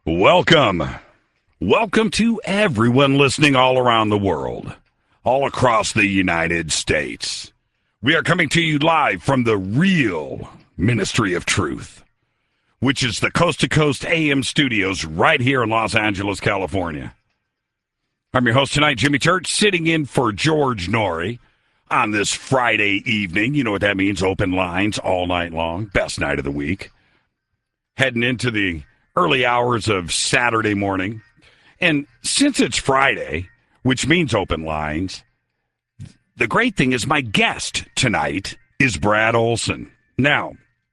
Welcome. Welcome to everyone listening all around the world, all across the United States. We are coming to you live from the real Ministry of Truth, which is the Coast to Coast AM studios right here in Los Angeles, California. I'm your host tonight, Jimmy Church, sitting in for George Noory on this Friday evening. You know what that means, open lines all night long, best night of the week. Heading into the early hours of Saturday morning. And since it's Friday, which means open lines, the great thing is my guest tonight is Brad Olson. Now,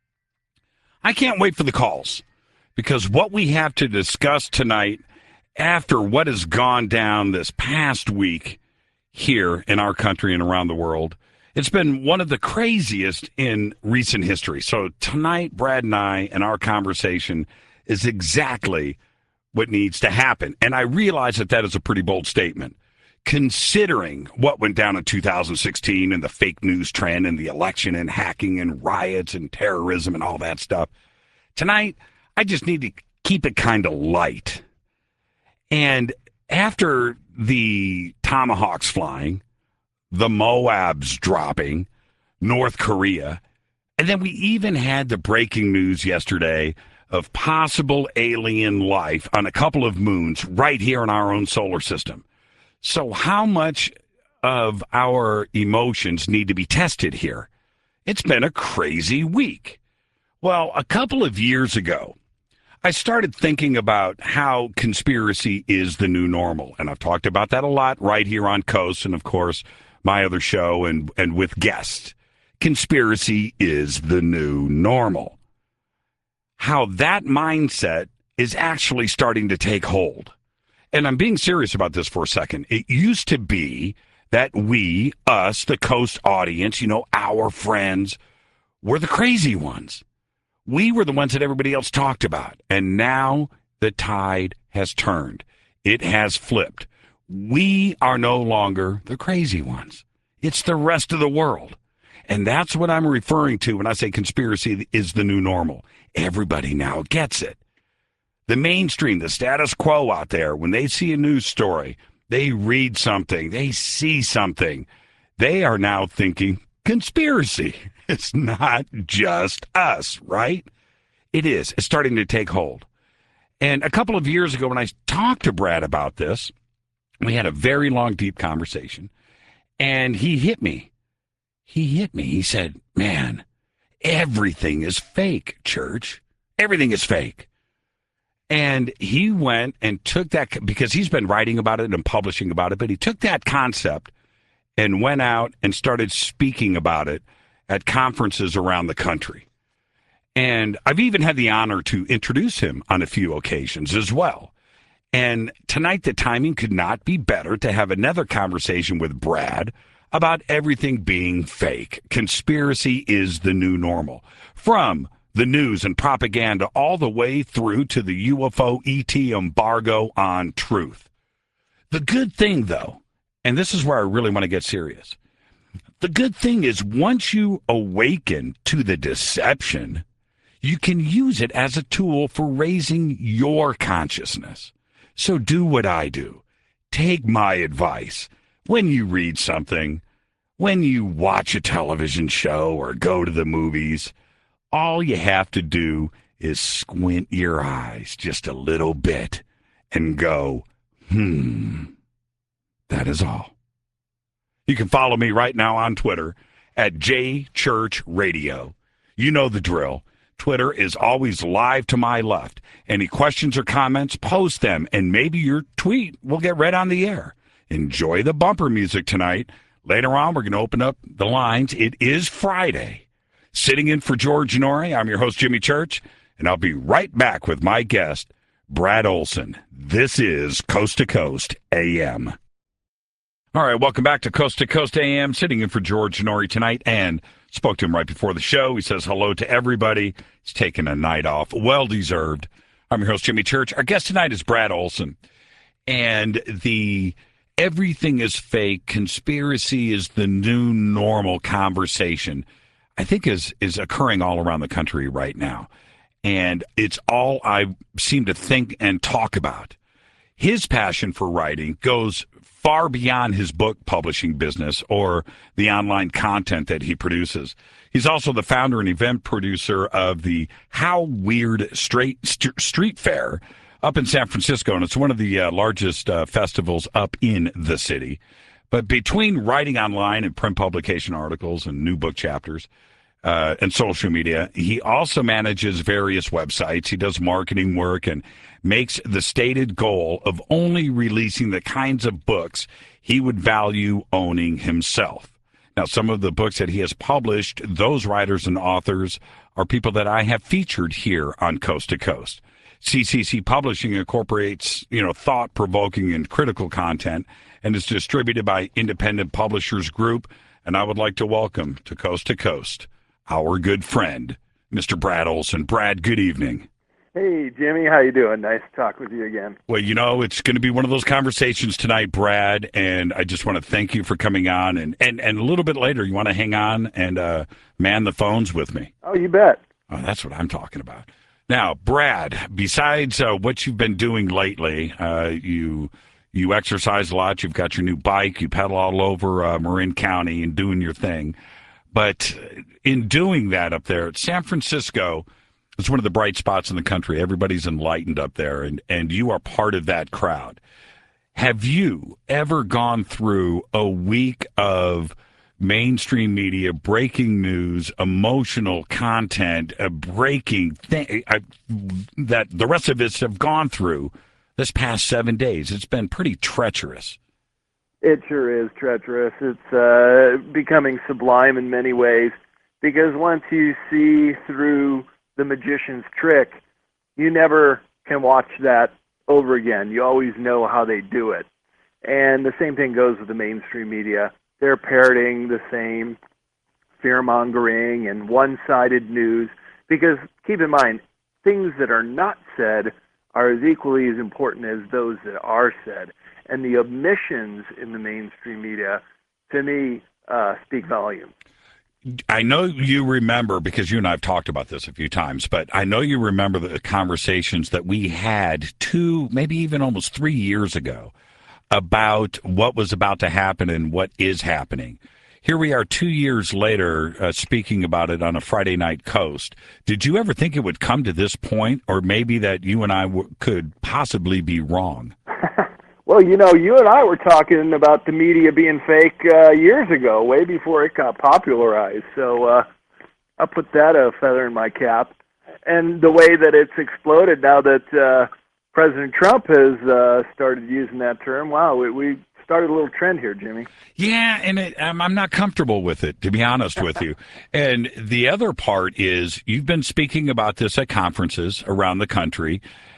I can't wait for the calls because what we have to discuss tonight after what has gone down this past week here in our country and around the world, it's been one of the craziest in recent history. So tonight, Brad and I and our conversation is exactly what needs to happen. And I realize that that is a pretty bold statement, considering what went down in 2016 and the fake news trend and the election and hacking and riots and terrorism and all that stuff. Tonight, I just need to keep it kind of light. And after the Tomahawks flying, the Moabs dropping, North Korea, and then we even had the breaking news yesterday of possible alien life on a couple of moons right here in our own solar system. So how much of our emotions need to be tested here? It's been a crazy week. Well, a couple of years ago, I started thinking about how conspiracy is the new normal. And I've talked about that a lot right here on Coast and, of course, my other show and with guests. Conspiracy is the new normal. How that mindset is actually starting to take hold. And I'm being serious about this for a second. It used to be that we, us, the Coast audience, our friends, were the crazy ones. We were the ones that everybody else talked about. And now the tide has turned. It has flipped. We are no longer the crazy ones. It's the rest of the world. And that's what I'm referring to when I say conspiracy is the new normal. Everybody now gets it. The mainstream, the status quo out there, when they see a news story, they read something, they see something, they are now thinking conspiracy. It's not just us, right? It is. It's starting to take hold. And a couple of years ago when I talked to Brad about this, we had a very long, deep conversation, and he hit me. He said, man, everything is fake, Church. Everything is fake. And he went and took that, because he's been writing about it and publishing about it, but he took that concept and went out and started speaking about it at conferences around the country. And I've even had the honor to introduce him on a few occasions as well. And tonight, the timing could not be better to have another conversation with Brad about everything being fake. Conspiracy is the new normal. From the news and propaganda all the way through to the UFO ET embargo on truth. The good thing, though, and this is where I really want to get serious, the good thing is once you awaken to the deception, you can use it as a tool for raising your consciousness. So do what I do. Take my advice. When you read something, when you watch a television show or go to the movies, all you have to do is squint your eyes just a little bit and go, that is all. You can follow me right now on Twitter at JChurchRadio. You know the drill. Twitter is always live to my left. Any questions or comments, post them, and maybe your tweet will get read on the air. Enjoy the bumper music tonight. Later on, we're going to open up the lines. It is Friday. Sitting in for George Noory, I'm your host, Jimmy Church, and I'll be right back with my guest, Brad Olson. This is Coast to Coast AM. All right, welcome back to Coast AM. Sitting in for George Noory tonight, and spoke to him right before the show. He says hello to everybody. He's taking a night off. Well-deserved. I'm your host, Jimmy Church. Our guest tonight is Brad Olson. And the everything is fake, conspiracy is the new normal conversation, I think is occurring all around the country right now. and it's all I seem to think and talk about. His passion for writing goes far beyond his book publishing business or the online content that he produces. He's also the founder and event producer of the How Weird Street Fair up in San Francisco, and it's one of the largest festivals up in the city. But between writing online and print publication articles and new book chapters and social media, he also manages various websites. He does marketing work and makes the stated goal of only releasing the kinds of books he would value owning himself. Now, some of the books that he has published, those writers and authors are people that I have featured here on Coast to Coast. CCC Publishing incorporates, thought-provoking and critical content and is distributed by Independent Publishers Group. And I would like to welcome to Coast, our good friend, Mr. Brad Olson. Brad, good evening. Hey, Jimmy, how you doing? Nice to talk with you again. Well, it's going to be one of those conversations tonight, Brad, and I just want to thank you for coming on. And a little bit later, you want to hang on and man the phones with me. Oh, you bet. Oh, that's what I'm talking about. Now, Brad, besides what you've been doing lately, you exercise a lot. You've got your new bike. You pedal all over Marin County and doing your thing. But in doing that up there, San Francisco, it's one of the bright spots in the country. Everybody's enlightened up there, and you are part of that crowd. Have you ever gone through a week of mainstream media, breaking news, emotional content, breaking thing that the rest of us have gone through this past 7 days? It's been pretty treacherous. It sure is treacherous. It's becoming sublime in many ways, because once you see through the magician's trick, you never can watch that over again. You always know how they do it. And the same thing goes with the mainstream media. They're parroting the same fear-mongering and one-sided news, because keep in mind, things that are not said are as equally as important as those that are said. And the omissions in the mainstream media, to me, speak volumes. I know you remember, because you and I have talked about this a few times, but I know you remember the conversations that we had 2, maybe even almost 3 years ago about what was about to happen and what is happening. Here we are 2 years later speaking about it on a Friday Night Coast. Did you ever think it would come to this point, or maybe that you and I could possibly be wrong? Well, you and I were talking about the media being fake years ago, way before it got popularized. So I'll put that feather in my cap. And the way that it's exploded now that President Trump has started using that term, wow, we started a little trend here, Jimmy. Yeah, and I'm not comfortable with it, to be honest with you. And the other part is you've been speaking about this at conferences around the country.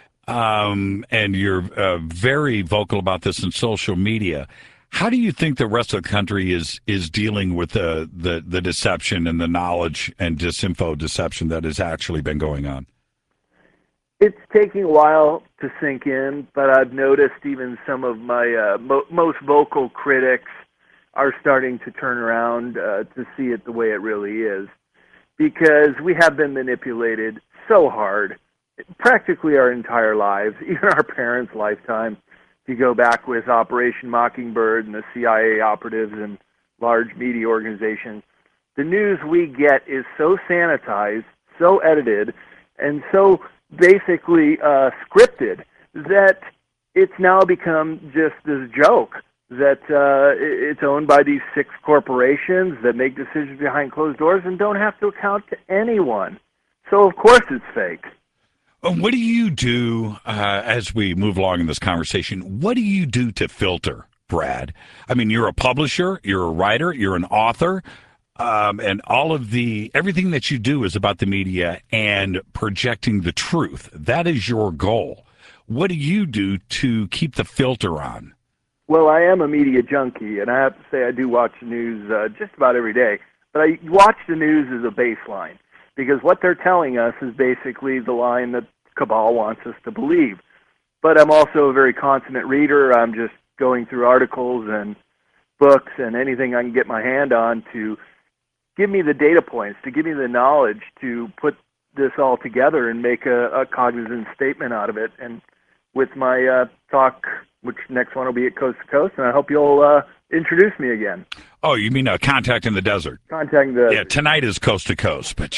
And you're very vocal about this in social media. How do you think the rest of the country is dealing with the deception and the knowledge and disinfo deception that has actually been going on? It's taking a while to sink in, but I've noticed even some of my most vocal critics are starting to turn around to see it the way it really is, because we have been manipulated so hard practically our entire lives, even our parents' lifetime. If you go back with Operation Mockingbird and the CIA operatives and large media organizations, the news we get is so sanitized, so edited, and so basically scripted that it's now become just this joke that it's owned by these 6 corporations that make decisions behind closed doors and don't have to account to anyone. So, of course, it's fake. What do you do as we move along in this conversation? What do you do to filter, Brad? I mean, you're a publisher, you're a writer, you're an author, and everything that you do is about the media and projecting the truth. That is your goal. What do you do to keep the filter on? Well, I am a media junkie, and I have to say I do watch the news just about every day. But I watch the news as a baseline, because what they're telling us is basically the line that cabal wants us to believe. But I'm also a very consummate reader. I'm just going through articles and books and anything I can get my hand on to give me the data points, to give me the knowledge to put this all together and make a cognizant statement out of it. And with my talk, which next one will be at Coast to Coast, and I hope you'll introduce me again. Oh, you mean Contact in the Desert? Contact in the Desert. Yeah, tonight is Coast to Coast, but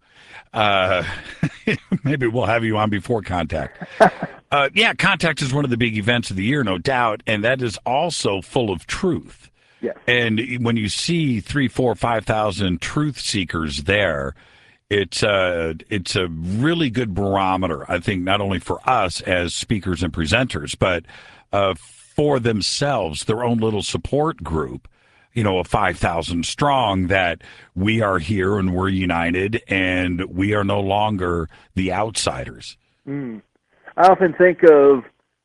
maybe we'll have you on before Contact. Contact is one of the big events of the year, no doubt, and that is also full of truth. Yes. And when you see 3,000, 4,000, 5,000 truth seekers there, it's a really good barometer, I think, not only for us as speakers and presenters, but for themselves, their own little support group, of 5,000 strong, that we are here and we're united and we are no longer the outsiders. I often think of,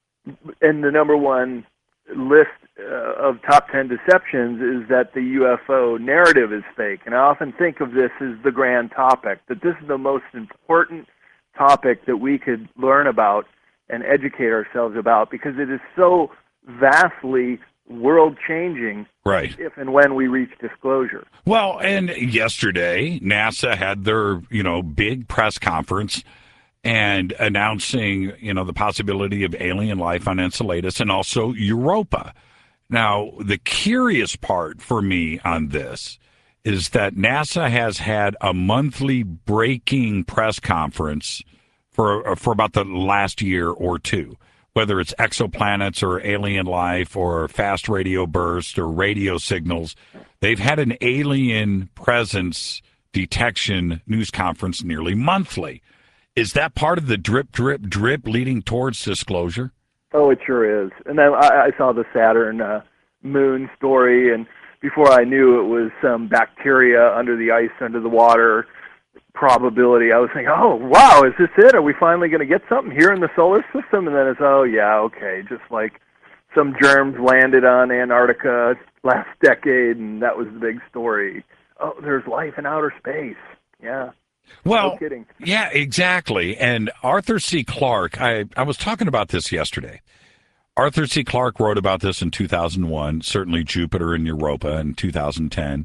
in the number one list of top 10 deceptions, is that the UFO narrative is fake. And I often think of this as the grand topic, that this is the most important topic that we could learn about and educate ourselves about, because it is so vastly world-changing, right, if and when we reach disclosure. Well, and yesterday, NASA had their, big press conference and announcing, the possibility of alien life on Enceladus and also Europa. Now, the curious part for me on this is that NASA has had a monthly breaking press conference for about the last year or two, whether it's exoplanets or alien life or fast radio bursts or radio signals. They've had an alien presence detection news conference nearly monthly. Is that part of the drip, drip, drip leading towards disclosure? Oh, it sure is. And then I saw the Saturn moon story, and before I knew it was some bacteria under the ice, under the water probability, I was thinking, oh, wow, is this it? Are we finally going to get something here in the solar system? And then it's, oh, yeah, okay, just like some germs landed on Antarctica last decade, and that was the big story. Oh, there's life in outer space. Yeah. Well, no kidding. Yeah, exactly. And Arthur C. Clarke, I was talking about this yesterday. Arthur C. Clarke wrote about this in 2001, certainly Jupiter and Europa in 2010.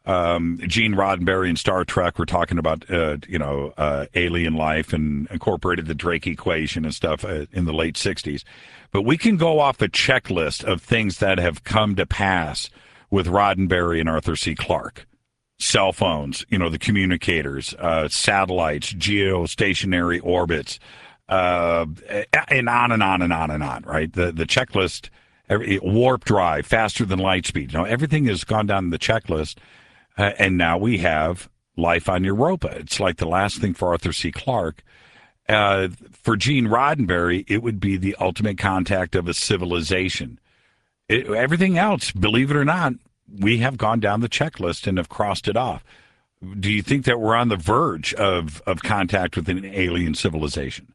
Gene Roddenberry and Star Trek were talking about, alien life and incorporated the Drake equation and stuff in the late 60s. But we can go off a checklist of things that have come to pass with Roddenberry and Arthur C. Clarke. Cell phones, the communicators, satellites, geostationary orbits, and on and on and on and on, right? The checklist, warp drive, faster than light speed. Everything has gone down the checklist. And now we have life on Europa. It's like the last thing for Arthur C. Clarke. For Gene Roddenberry, it would be the ultimate contact of a civilization. Everything else, believe it or not, we have gone down the checklist and have crossed it off. Do you think that we're on the verge of contact with an alien civilization?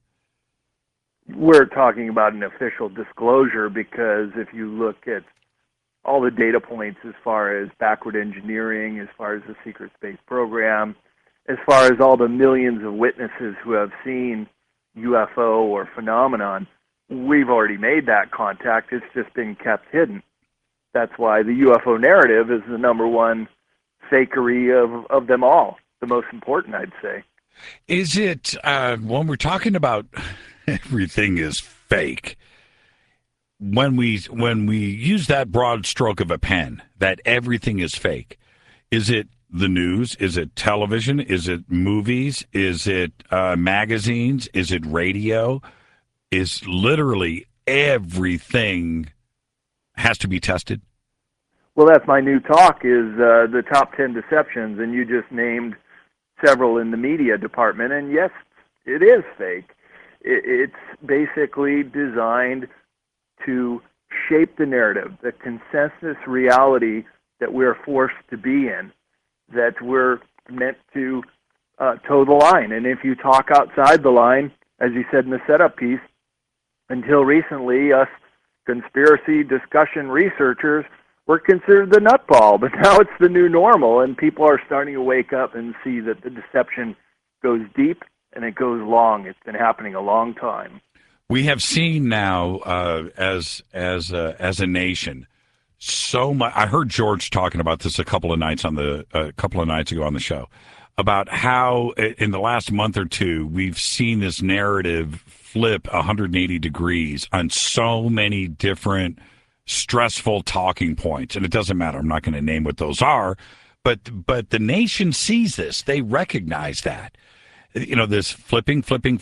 We're talking about an official disclosure, because if you look at all the data points as far as backward engineering, as far as the secret space program, as far as all the millions of witnesses who have seen UFO or phenomenon, we've already made that contact. It's just been kept hidden. That's why the UFO narrative is the number one fakery of them all, the most important, I'd say. Is it, when we're talking about everything is fake, when we use that broad stroke of a pen, that everything is fake, is it the news? Is it television? Is it movies? Is it magazines? Is it radio? Is literally everything has to be tested? Well, that's my new talk, is the top 10 deceptions, and you just named several in the media department, and yes, it is fake. It's basically designed to shape the narrative, the consensus reality that we're forced to be in, that we're meant to toe the line. And if you talk outside the line, as you said in the setup piece, until recently, us conspiracy discussion researchers were considered the nutball, but now it's the new normal, and people are starting to wake up and see that the deception goes deep and it goes long. It's been happening a long time. We have seen now, as a nation, so much. I heard George talking about this a couple of nights ago on the show. about how in the last month or two we've seen this narrative flip 180 degrees on so many different stressful talking points. And it doesn't matter. I'm not going to name what those are, but the nation sees this. They recognize that. You know, this flipping,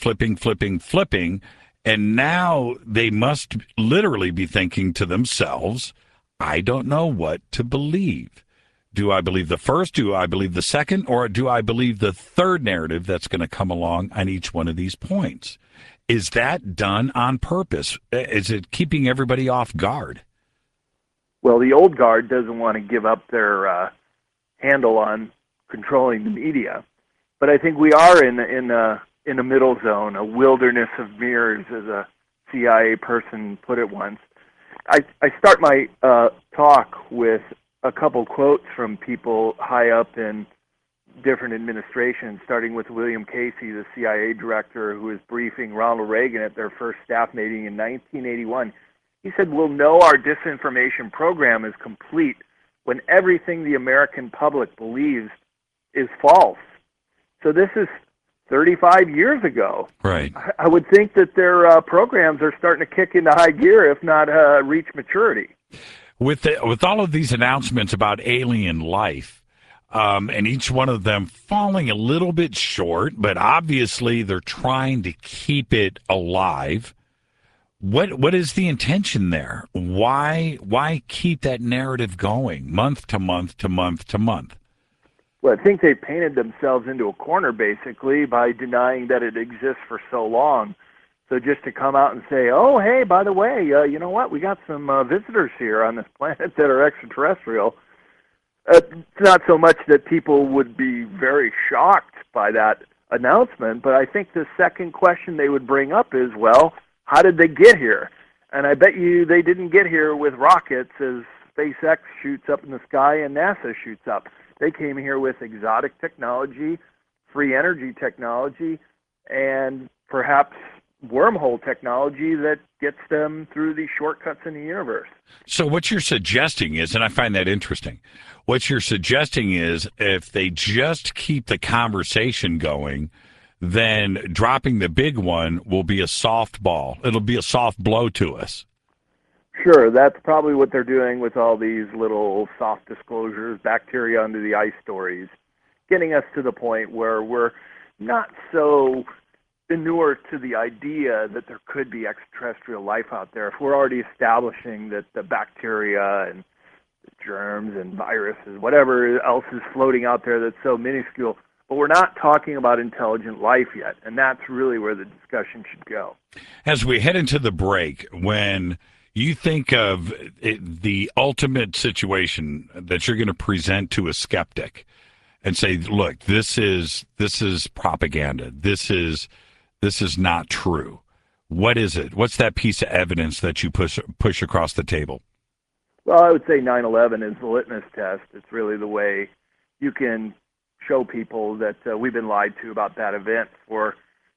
and now they must literally be thinking to themselves, I don't know what to believe. Do I believe the first? Do I believe the second? Or do I believe the third narrative that's going to come along on each one of these points? Is that done on purpose? Is it keeping everybody off guard? Well, the old guard doesn't want to give up their handle on controlling the media, but I think we are in a middle zone, a wilderness of mirrors, as a CIA person put it once. I start my talk with a couple quotes from people high up in different administrations, starting with William Casey, the CIA director who was briefing Ronald Reagan at their first staff meeting in 1981. He said, "We'll know our disinformation program is complete when everything the American public believes is false." So this is 35 years ago. Right. I would think that their programs are starting to kick into high gear, if not reach maturity. With all of these announcements about alien life, and each one of them falling a little bit short, but obviously they're trying to keep it alive. What is the intention there? Why keep that narrative going month to month to month to month? Well, I think they painted themselves into a corner, basically, by denying that it exists for so long. So just to come out and say, oh, hey, by the way, you know what? We got some visitors here on this planet that are extraterrestrial. It's not so much that people would be very shocked by that announcement, but I think the second question they would bring up is, well, how did they get here? And I bet you they didn't get here with rockets as SpaceX shoots up in the sky and NASA shoots up. They came here with exotic technology, free energy technology, and perhaps wormhole technology that gets them through these shortcuts in the universe. So what you're suggesting is, and I find that interesting, what you're suggesting is if they just keep the conversation going, then dropping the big one will be a softball. It'll be a soft blow to us. Sure, that's probably what they're doing with all these little soft disclosures, bacteria under the ice stories, getting us to the point where we're not so inured to the idea that there could be extraterrestrial life out there. If we're already establishing that the bacteria and germs and viruses, whatever else is floating out there that's so minuscule, but we're not talking about intelligent life yet, and that's really where the discussion should go. As we head into the break, when you think of the ultimate situation that you're going to present to a skeptic and say, look, this is propaganda. This is not true. What is it? What's that piece of evidence that you push across the table? Well, I would say 9/11 is the litmus test. It's really the way you can show people that we've been lied to about that event for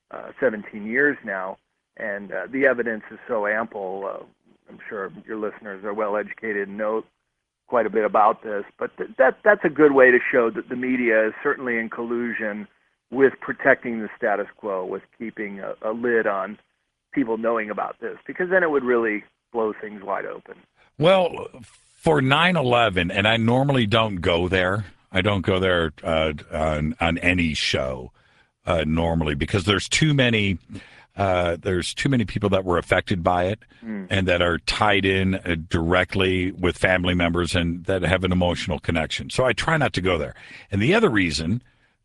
17 years now, and the evidence is so ample. I'm sure your listeners are well educated and know quite a bit about this, but that's a good way to show that the media is certainly in collusion with protecting the status quo, with keeping a lid on people knowing about this, because then it would really blow things wide open. Well, for 9/11, and I normally don't go there. I don't go there on any show normally because there's too many people that were affected by it and that are tied in directly with family members and that have an emotional connection. So I try not to go there. And the other reason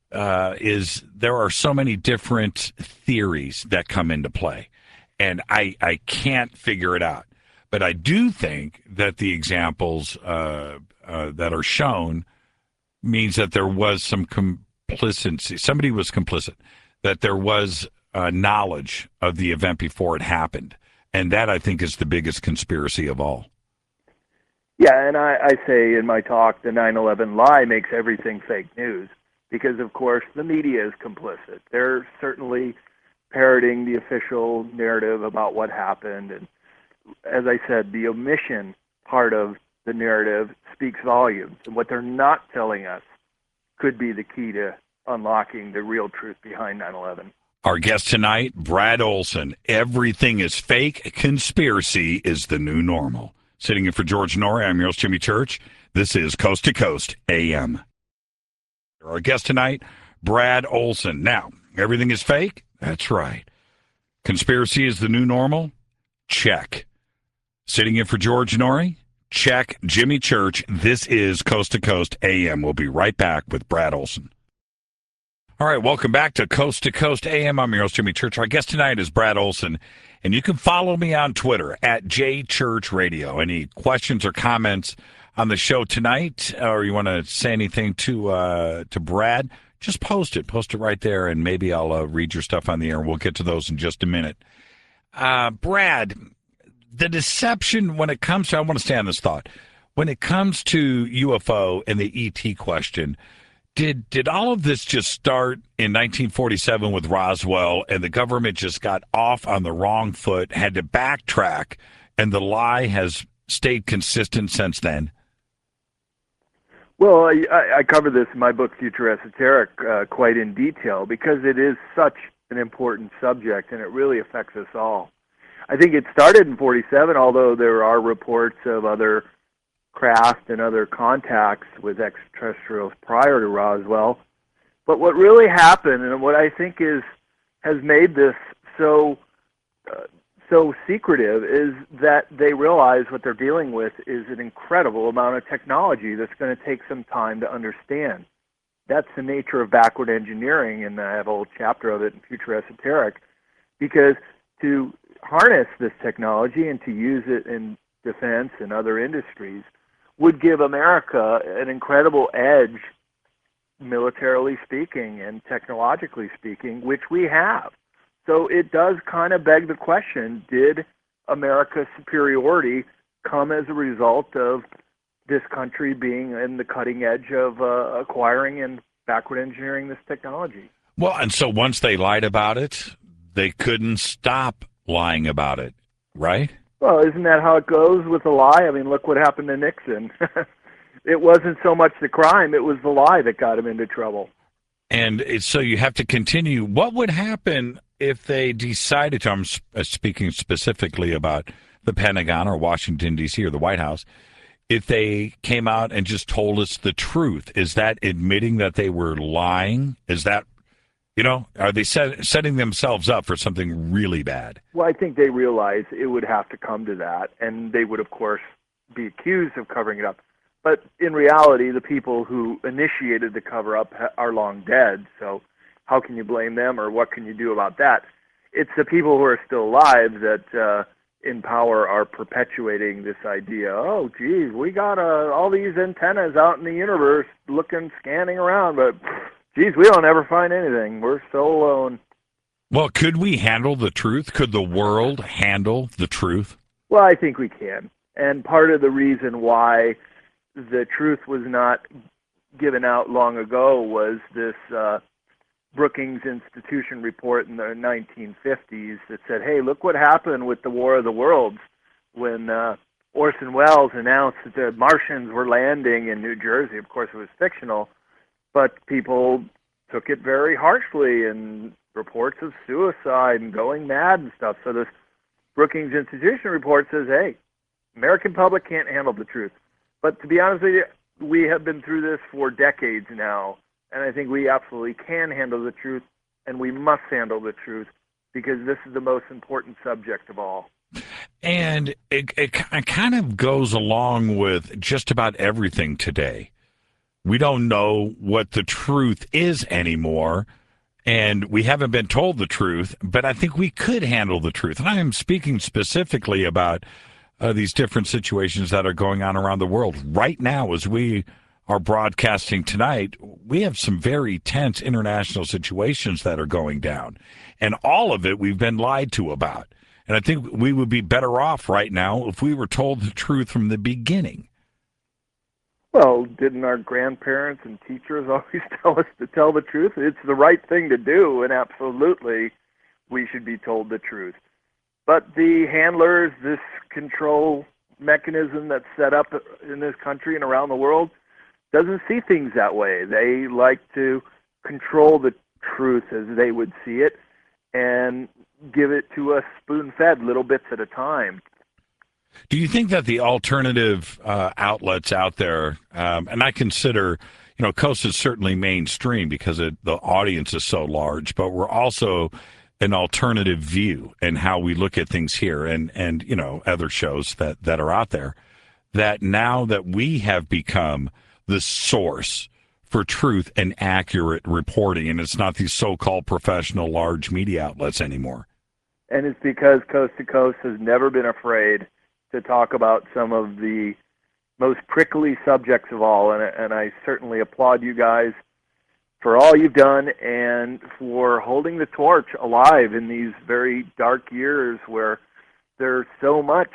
is there are so many different theories that come into play, and I can't figure it out. But I do think that the examples that are shown means that there was some complicity. Somebody was complicit, that there was knowledge of the event before it happened. And that, I think, is the biggest conspiracy of all. Yeah, and I say in my talk, the 9/11 lie makes everything fake news because, of course, the media is complicit. They're certainly parroting the official narrative about what happened. And as I said, the omission part of the narrative speaks volumes. And what they're not telling us could be the key to unlocking the real truth behind 9/11. Our guest tonight, Brad Olson. Everything is fake. Conspiracy is the new normal. Sitting in for George Noory, I'm your host, Jimmy Church. This is Coast to Coast AM. Our guest tonight, Brad Olson. Now, everything is fake? That's right. Conspiracy is the new normal? Check. Sitting in for George Noory? Check. Jimmy Church. This is Coast to Coast AM. We'll be right back with Brad Olson. All right, welcome back to Coast AM. I'm your host, Jimmy Church. Our guest tonight is Brad Olson, and you can follow me on Twitter at JChurchRadio. Any questions or comments on the show tonight, or you want to say anything to Brad, just post it. Post it right there, and maybe I'll read your stuff on the air, and we'll get to those in just a minute. Brad, the deception when it comes to, I want to stay on this thought, when it comes to UFO and the ET question, Did all of this just start in 1947 with Roswell, and the government just got off on the wrong foot, had to backtrack, and the lie has stayed consistent since then? Well, I cover this in my book, Future Esoteric, quite in detail because it is such an important subject, and it really affects us all. I think it started in 47, although there are reports of other craft and other contacts with extraterrestrials prior to Roswell. But what really happened, and what I think has made this so secretive, is that they realize what they're dealing with is an incredible amount of technology that's going to take some time to understand. That's the nature of backward engineering, and I have a whole chapter of it in Future Esoteric, because to harness this technology and to use it in defense and other industries would give America an incredible edge, militarily speaking and technologically speaking, which we have. So it does kind of beg the question, did America's superiority come as a result of this country being in the cutting edge of acquiring and backward engineering this technology? Well, and so once they lied about it, they couldn't stop lying about it, right? Well, isn't that how it goes with a lie? I mean, look what happened to Nixon. It wasn't so much the crime, it was the lie that got him into trouble. And so you have to continue. What would happen if they decided to, I'm speaking specifically about the Pentagon or Washington, D.C. or the White House, if they came out and just told us the truth? Is that admitting that they were lying? Is that, are they setting themselves up for something really bad? Well, I think they realize it would have to come to that, and they would, of course, be accused of covering it up. But in reality, the people who initiated the cover-up are long dead, so how can you blame them, or what can you do about that? It's the people who are still alive that in power are perpetuating this idea, oh, geez, we got all these antennas out in the universe scanning around, but geez, we don't ever find anything. We're so alone. Well, could we handle the truth? Could the world handle the truth? Well, I think we can. And part of the reason why the truth was not given out long ago was this Brookings Institution report in the 1950s that said, hey, look what happened with the War of the Worlds when Orson Welles announced that the Martians were landing in New Jersey. Of course, it was fictional, but people took it very harshly, and reports of suicide and going mad and stuff. So this Brookings Institution report says, hey, American public can't handle the truth. But to be honest with you, we have been through this for decades now, and I think we absolutely can handle the truth, and we must handle the truth, because this is the most important subject of all. And it kind of goes along with just about everything today. We don't know what the truth is anymore, and we haven't been told the truth, but I think we could handle the truth. And I am speaking specifically about these different situations that are going on around the world. Right now, as we are broadcasting tonight, we have some very tense international situations that are going down, and all of it we've been lied to about. And I think we would be better off right now if we were told the truth from the beginning. Well, didn't our grandparents and teachers always tell us to tell the truth? It's the right thing to do, and absolutely we should be told the truth. But the handlers, this control mechanism that's set up in this country and around the world, doesn't see things that way. They like to control the truth as they would see it and give it to us spoon-fed, little bits at a time. Do you think that the alternative outlets out there, and I consider, Coast is certainly mainstream because the audience is so large, but we're also an alternative view in how we look at things here and other shows that are out there, that now that we have become the source for truth and accurate reporting, and it's not these so-called professional large media outlets anymore? And it's because Coast to Coast has never been afraid to talk about some of the most prickly subjects of all, and I certainly applaud you guys for all you've done and for holding the torch alive in these very dark years where there's so much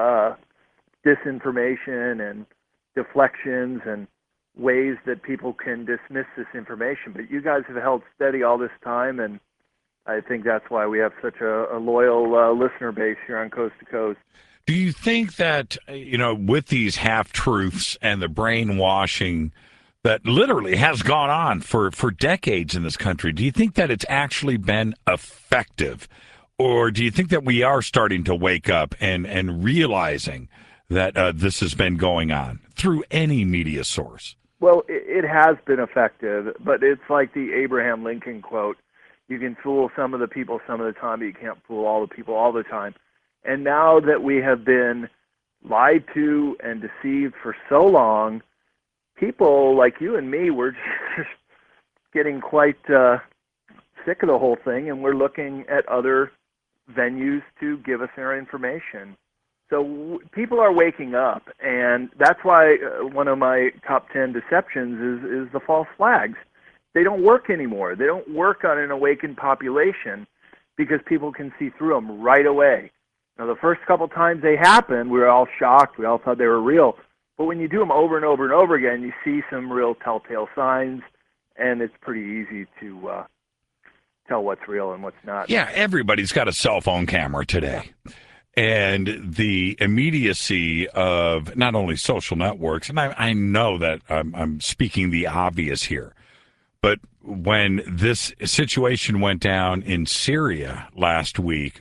disinformation and deflections and ways that people can dismiss this information. But you guys have held steady all this time, and I think that's why we have such a loyal listener base here on Coast to Coast. Do you think that, with these half-truths and the brainwashing that literally has gone on for decades in this country, do you think that it's actually been effective? Or do you think that we are starting to wake up and realizing that this has been going on through any media source? Well, it has been effective, but it's like the Abraham Lincoln quote. You can fool some of the people some of the time, but you can't fool all the people all the time. And now that we have been lied to and deceived for so long, people like you and me, we're just getting quite sick of the whole thing, and we're looking at other venues to give us our information. So people are waking up, and that's why one of my top 10 deceptions is the false flags. They don't work anymore. They don't work on an awakened population because people can see through them right away. Now, the first couple times they happened, we were all shocked. We all thought they were real. But when you do them over and over and over again, you see some real telltale signs, and it's pretty easy to tell what's real and what's not. Yeah, everybody's got a cell phone camera today. And the immediacy of not only social networks, and I know that I'm speaking the obvious here, but when this situation went down in Syria last week,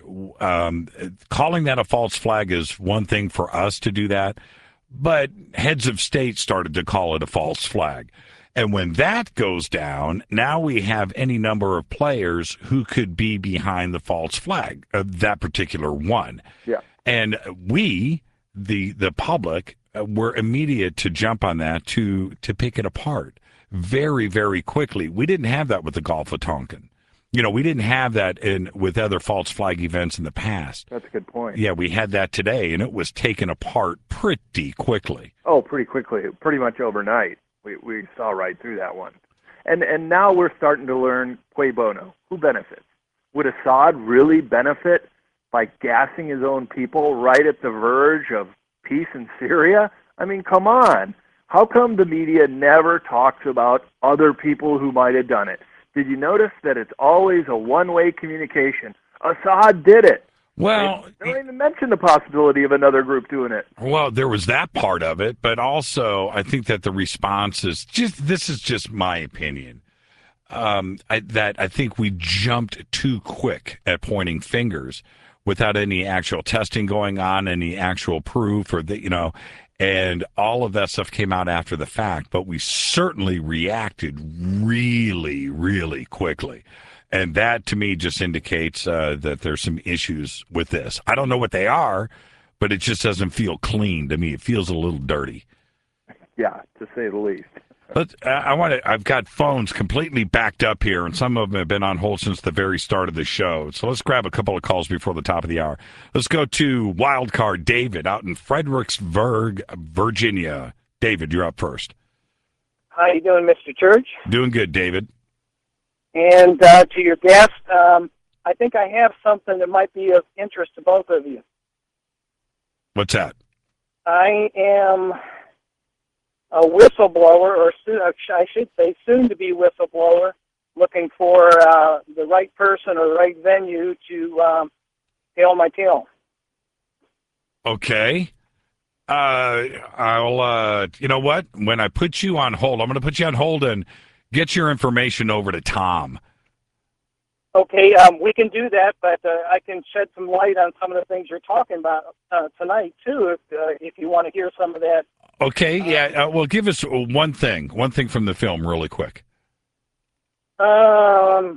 calling that a false flag is one thing for us to do that, but heads of state started to call it a false flag. And when that goes down, now we have any number of players who could be behind the false flag, that particular one. Yeah. And we, the public, were immediate to jump on that to pick it apart very, very quickly. We didn't have that with the Gulf of Tonkin. We didn't have that with other false flag events in the past. That's a good point. Yeah, we had that today, and it was taken apart pretty quickly. Oh, pretty quickly, pretty much overnight. We saw right through that one. And now we're starting to learn cui bono. Who benefits? Would Assad really benefit by gassing his own people right at the verge of peace in Syria? I mean, come on. How come the media never talks about other people who might have done it? Did you notice that it's always a one-way communication? Assad did it. Well, they don't even mention the possibility of another group doing it. Well, there was that part of it, but also I think that the response is this is just my opinion. I think we jumped too quick at pointing fingers without any actual testing going on, any actual proof, and all of that stuff came out after the fact, but we certainly reacted really, really quickly. And that, to me, just indicates that there's some issues with this. I don't know what they are, but it just doesn't feel clean to me. It feels a little dirty. Yeah, to say the least. I've got phones completely backed up here, and some of them have been on hold since the very start of the show. So let's grab a couple of calls before the top of the hour. Let's go to Wildcard David out in Fredericksburg, Virginia. David, you're up first. How you doing, Mr. Church? Doing good, David. And to your guest, I think I have something that might be of interest to both of you. What's that? I am a whistleblower, or I should say soon-to-be whistleblower, looking for the right person or the right venue to tail my tail. Okay. I'll, you know what? When I put you on hold, I'm going to put you on hold, and get your information over to Tom. Okay, we can do that, but I can shed some light on some of the things you're talking about tonight too, if you want to hear some of that. Okay, yeah. Well, give us one thing from the film, really quick. I'm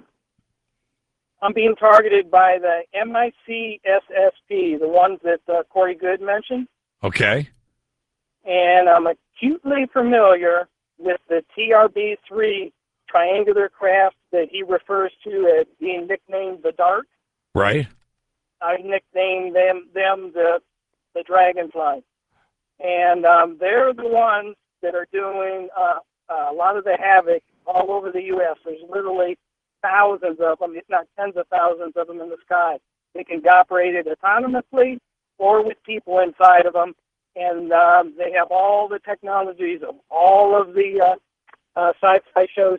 being targeted by the MIC SSP, the ones that Corey Good mentioned. Okay. And I'm acutely familiar with the TRB-3 triangular craft that he refers to as being nicknamed the Dark. Right. I nicknamed them the Dragonfly. And they're the ones that are doing a lot of the havoc all over the U.S. There's literally thousands of them, if not tens of thousands of them in the sky. They can be operated autonomously or with people inside of them. And they have all the technologies of all of the sci-fi shows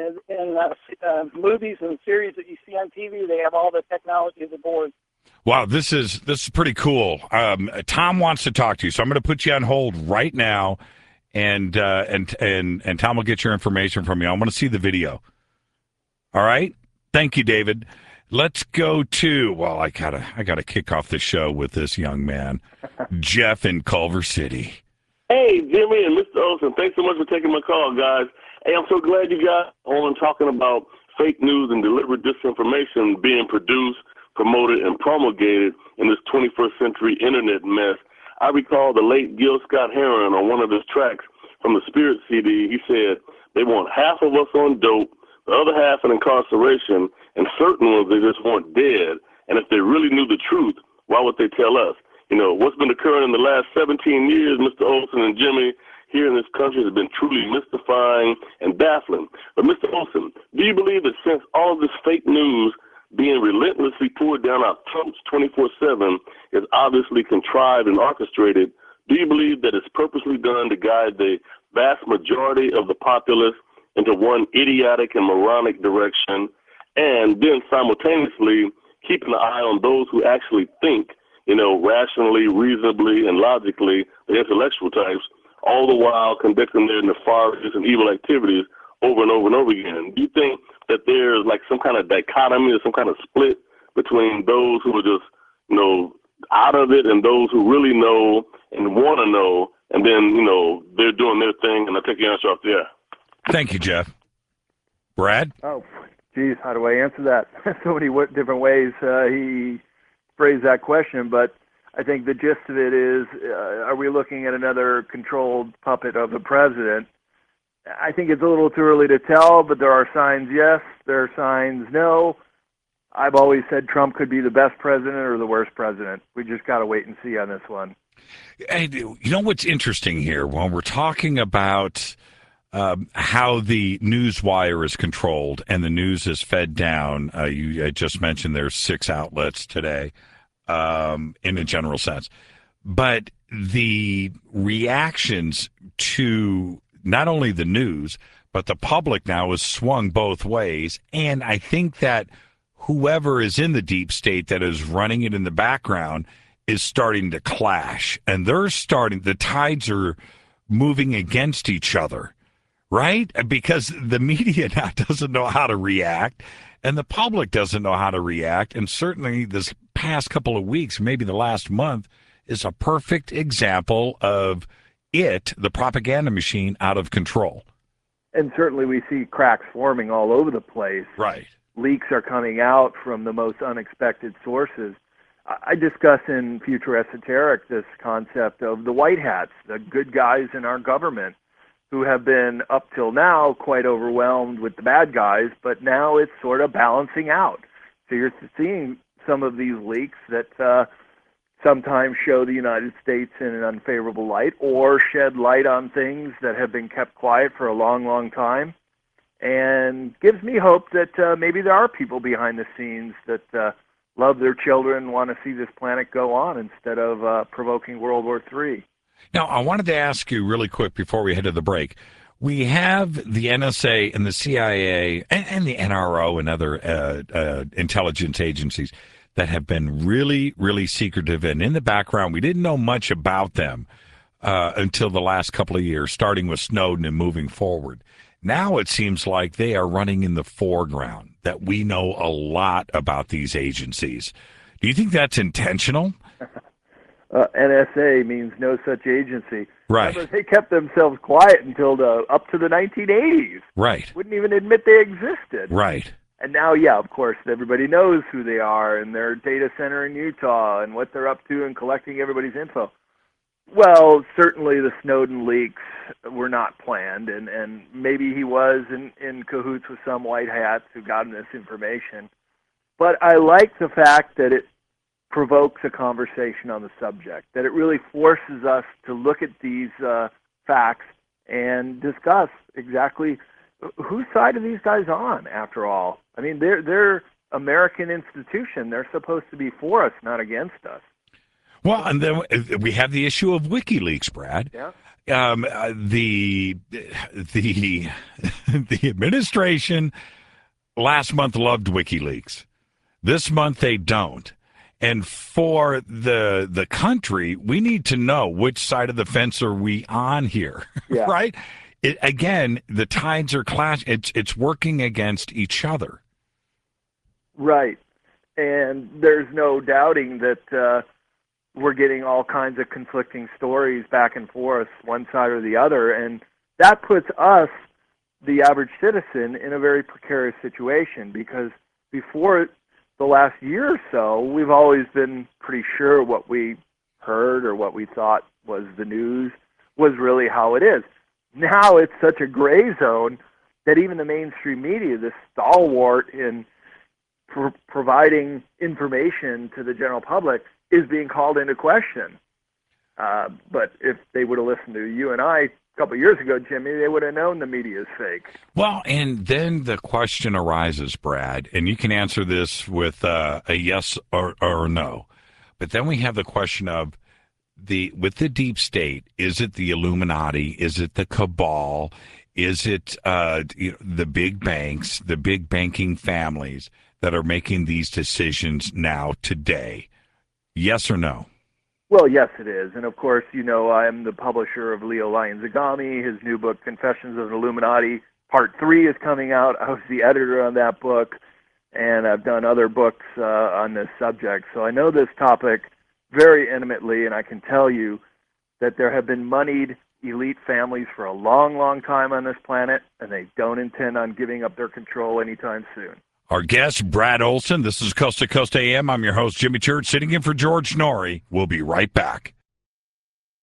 and movies and series that you see on TV. They have all the technologies aboard. Wow, this is pretty cool. Tom wants to talk to you, so I'm going to put you on hold right now, and Tom will get your information from you. I want to see the video. All right, thank you, David. Let's go to I gotta kick off the show with this young man, Jeff in Culver City. Hey, Jimmy and Mr. Olson, thanks so much for taking my call, guys. Hey, I'm so glad you got on talking about fake news and deliberate disinformation being produced, promoted, and promulgated in this 21st century internet mess. I recall the late Gil Scott-Heron on one of his tracks from the Spirit CD. He said, they want half of us on dope, the other half in incarceration, and certain ones they just want dead. And if they really knew the truth, why would they tell us? You know, what's been occurring in the last 17 years, Mr. Olson and Jimmy, here in this country has been truly mystifying and baffling. But, Mr. Olson, do you believe that since all of this fake news being relentlessly poured down our throats 24/7 is obviously contrived and orchestrated, do you believe that it's purposely done to guide the vast majority of the populace into one idiotic and moronic direction, and then simultaneously keeping an eye on those who actually think, you know, rationally, reasonably, and logically, the intellectual types, all the while conducting their nefarious and evil activities over and over and over again? Do you think that there's like some kind of dichotomy or some kind of split between those who are just, you know, out of it and those who really know and want to know, and then, you know, they're doing their thing, and I take your answer off the air. Thank you, Jeff. Brad? Oh, geez, how do I answer that? So many different ways he phrased that question, but I think the gist of it is, are we looking at another controlled puppet of the president? I think it's a little too early to tell, but there are signs yes, there are signs no. I've always said Trump could be the best president or the worst president. We just got to wait and see on this one. Hey, you know what's interesting here? When we're talking about how the news wire is controlled and the news is fed down, you just mentioned there's 6 outlets today in a general sense. But the reactions to not only the news, but the public now is swung both ways. And I think that whoever is in the deep state that is running it in the background is starting to clash. And the tides are moving against each other, right? Because the media now doesn't know how to react, and the public doesn't know how to react. And certainly this past couple of weeks, maybe the last month, is a perfect example of the propaganda machine, out of control. And certainly we see cracks forming all over the place. Right. Leaks are coming out from the most unexpected sources. I discuss in Future Esoteric this concept of the white hats, the good guys in our government, who have been, up till now, quite overwhelmed with the bad guys, but now it's sort of balancing out. So you're seeing some of these leaks that sometimes show the United States in an unfavorable light or shed light on things that have been kept quiet for a long, long time, and gives me hope that maybe there are people behind the scenes that love their children, want to see this planet go on instead of provoking World War III. Now, I wanted to ask you really quick before we head to the break. We have the NSA and the CIA and the NRO and other intelligence agencies that have been really, really secretive and in the background. We didn't know much about them until the last couple of years, starting with Snowden and moving forward. Now it seems like they are running in the foreground, that we know a lot about these agencies. Do you think that's intentional? NSA means no such agency. Right. Remember, they kept themselves quiet until up to the 1980s. Right. Wouldn't even admit they existed. Right. And now, yeah, of course, everybody knows who they are and their data center in Utah and what they're up to and collecting everybody's info. Well, certainly the Snowden leaks were not planned, and maybe he was in cahoots with some white hats who got him this information. But I like the fact that it provokes a conversation on the subject, that it really forces us to look at these facts and discuss exactly whose side are these guys on, after all. I mean, they're American institution. They're supposed to be for us, not against us. Well, and then we have the issue of WikiLeaks, Brad. Yeah. The administration last month loved WikiLeaks. This month they don't. And for the country, we need to know which side of the fence are we on here, Yeah. right? Again, the tides are clashing. It's working against each other. Right. And there's no doubting that we're getting all kinds of conflicting stories back and forth, one side or the other, and that puts us, the average citizen, in a very precarious situation, because before the last year or so, we've always been pretty sure what we heard or what we thought was the news was really how it is. Now it's such a gray zone that even the mainstream media, this stalwart in providing information to the general public, is being called into question. But if they would have listened to you and I a couple of years ago, Jimmy, they would have known the media is fake. Well, and then the question arises, Brad, and you can answer this with a yes or no. But then we have the question of with the deep state, is it the Illuminati? Is it the cabal? Is it the big banks, the big banking families that are making these decisions now today? Yes or no? Well, yes, it is. And of course, you know, I'm the publisher of Leo Lyons-Zagami. His new book, Confessions of an Illuminati, Part 3 is coming out. I was the editor on that book, and I've done other books on this subject. So I know this topic very intimately, and I can tell you that there have been moneyed elite families for a long, long time on this planet, and they don't intend on giving up their control anytime soon. Our guest, Brad Olson. This is Coast to Coast AM. I'm your host, Jimmy Church, sitting in for George Norrie. We'll be right back.